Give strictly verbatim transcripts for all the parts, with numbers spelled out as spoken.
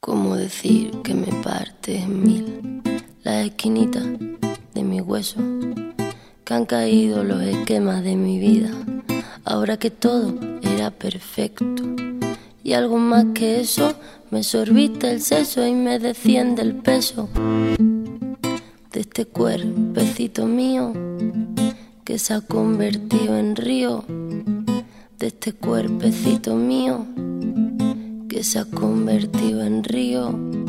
¿Cómo decir que me parte en mil las esquinitas de mi hueso? Que han caído los esquemas de mi vida, ahora que todo era perfecto. Y algo más que eso, me sorbiste el seso y me desciende el peso de este cuerpecito mío que se ha convertido en río, de este cuerpecito mío que se ha convertido en río.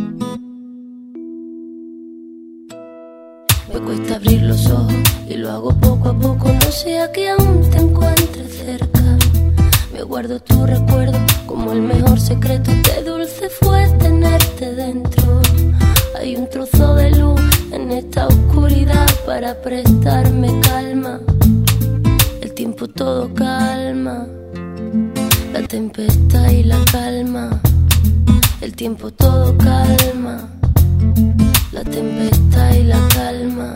Me cuesta abrir los ojos y lo hago poco a poco, no sea que aún te encuentres cerca. Me guardo tu recuerdo como el mejor secreto, qué dulce fue tenerte dentro. Hay un trozo de luz en esta oscuridad para prestarme calma. El tiempo todo calma, la tempestad y la calma. El tiempo todo calma, la tempestad y la calma.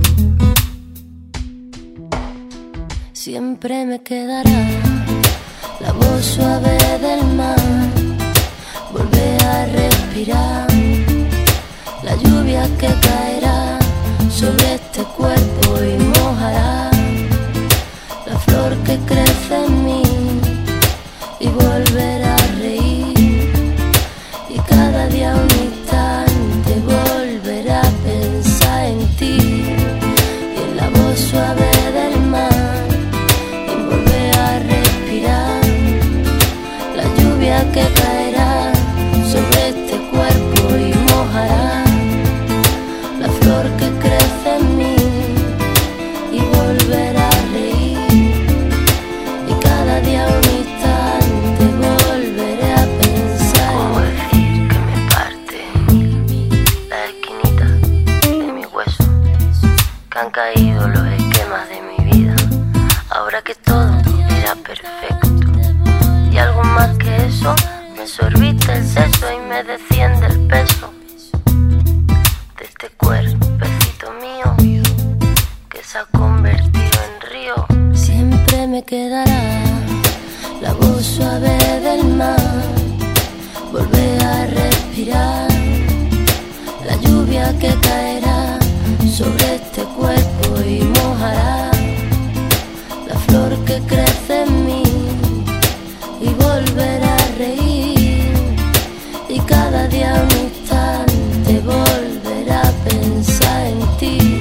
Siempre me quedará la voz suave del mar, volver a respirar la lluvia que caerá sobre este cuerpo y mojará la flor que crece en mí, y volver a reír, y cada día un instante volver a pensar en ti, y en la voz suave del mar, y volver a respirar la lluvia que caerá sobre este cuerpo y mojará la flor que crece en mí, y volver a reír, y cada día un instante volveré a pensar. ¿Cómo decir que me parte en mil la esquinita de mi hueso? Que han caído los esquemas de mi vida, ahora que todo era perfecto. Y algo más que eso, me sorbiste el seso y me desciende el peso de este cuerpecito mío que se ha convertido en río. Siempre me quedará la voz suave del mar, volver a respirar la lluvia que caerá sobre este cuerpo y mojará la flor que crece en mí, y volver a reír, y cada día un instante volver a pensar en ti.